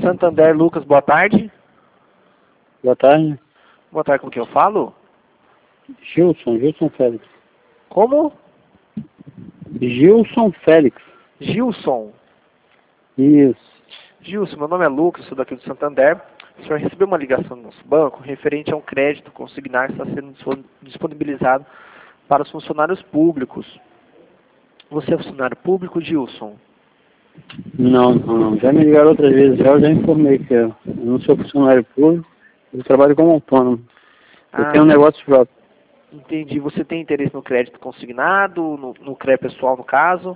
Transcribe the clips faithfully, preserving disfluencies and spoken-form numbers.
Santander, Lucas, boa tarde. Boa tarde. Boa tarde, com quem eu falo? Gilson, Gilson Félix. Como? Gilson Félix. Gilson. Isso. Gilson, meu nome é Lucas, sou daqui do Santander. O senhor recebeu uma ligação do nosso banco referente a um crédito consignado que está sendo disponibilizado para os funcionários públicos. Você é funcionário público, Gilson? Não, não, não. Já me ligaram outras vezes, já, eu já informei que eu não sou funcionário público, eu trabalho como autônomo. Eu Ah, tenho um negócio próprio. entendi. Você tem interesse no crédito consignado, no, no C R E pessoal, no caso?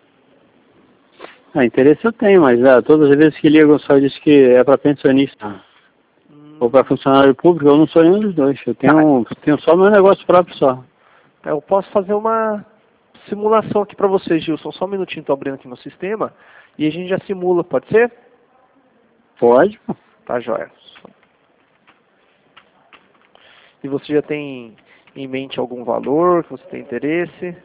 Ah, interesse eu tenho, mas ah, todas as vezes que ligam só diz que é para pensionista Hum, ou para funcionário público, eu não sou nenhum dos dois. Eu tenho, tá. tenho só meu negócio próprio só. Eu posso fazer uma simulação aqui para você, Gilson. Só um minutinho, estou abrindo aqui no sistema. E a gente já simula, pode ser? Pode? Tá, joia. E você já tem em mente algum valor que você tem interesse?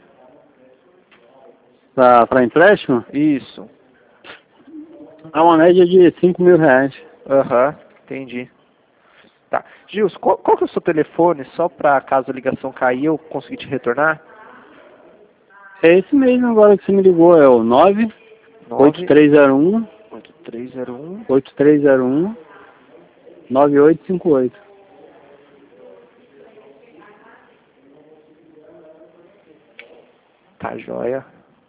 Para empréstimo? Isso. É uma média de cinco mil reais. Aham, entendi. Tá. Gilson, qual, qual que é o seu telefone, só para caso a ligação cair eu conseguir te retornar? É esse mesmo agora que você me ligou, é o nove oito três zero um oito três zero um oito três zero um nove oito cinco oito. Tá, joia.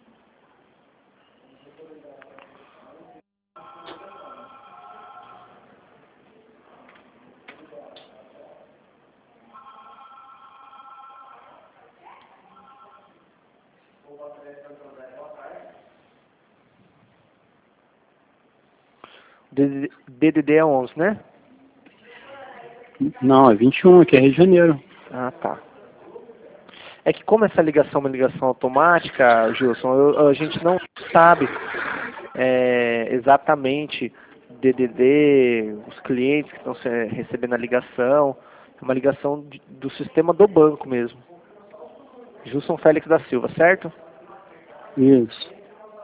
D D D é onze, né? Não, é vinte e um, aqui é Rio de Janeiro. Ah, tá. É que como essa ligação é uma ligação automática, Gilson, eu, a gente não sabe é, exatamente D D D, os clientes que estão se- recebendo a ligação. É uma ligação de, do sistema do banco mesmo. Gilson Félix da Silva, certo? Isso.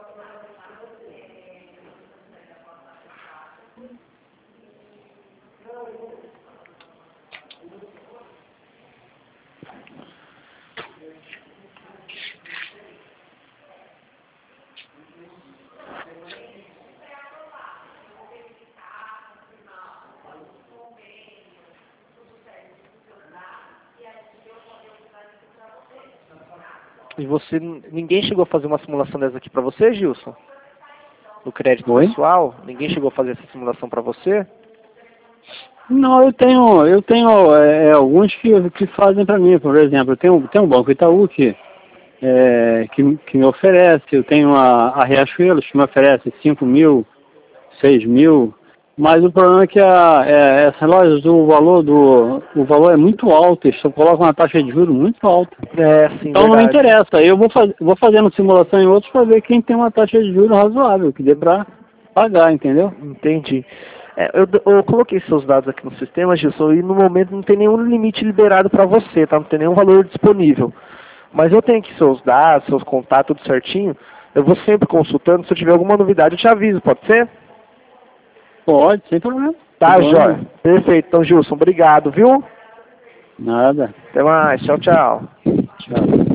E você, ninguém chegou a fazer uma simulação dessa aqui para você, Gilson? Do crédito Oi? pessoal? Ninguém chegou a fazer essa simulação para você? Não, eu tenho, eu tenho é, alguns que, que fazem para mim, por exemplo, eu tenho, tenho um Banco Itaú que, é, que, que me oferece, eu tenho a, a Riachuelos que me oferece cinco mil, seis mil, mas o problema é que a, é, essas lojas, o valor, do, o valor é muito alto, eles colocam uma taxa de juros muito alta. É, sim, Então não me verdade. interessa, eu vou, faz, vou fazendo simulação em outros para ver quem tem uma taxa de juros razoável, que dê para pagar, entendeu? Entendi. É, eu, eu coloquei seus dados aqui no sistema, Gilson, e no momento não tem nenhum limite liberado para você, tá? Não tem nenhum valor disponível. Mas eu tenho aqui seus dados, seus contatos, tudo certinho. Eu vou sempre consultando. Se eu tiver alguma novidade, eu te aviso, pode ser? Pode, sem problema. Tá, Sem problema. jóia. Perfeito. Então, Gilson, obrigado, viu? Nada. Até mais. Tchau, tchau. Tchau.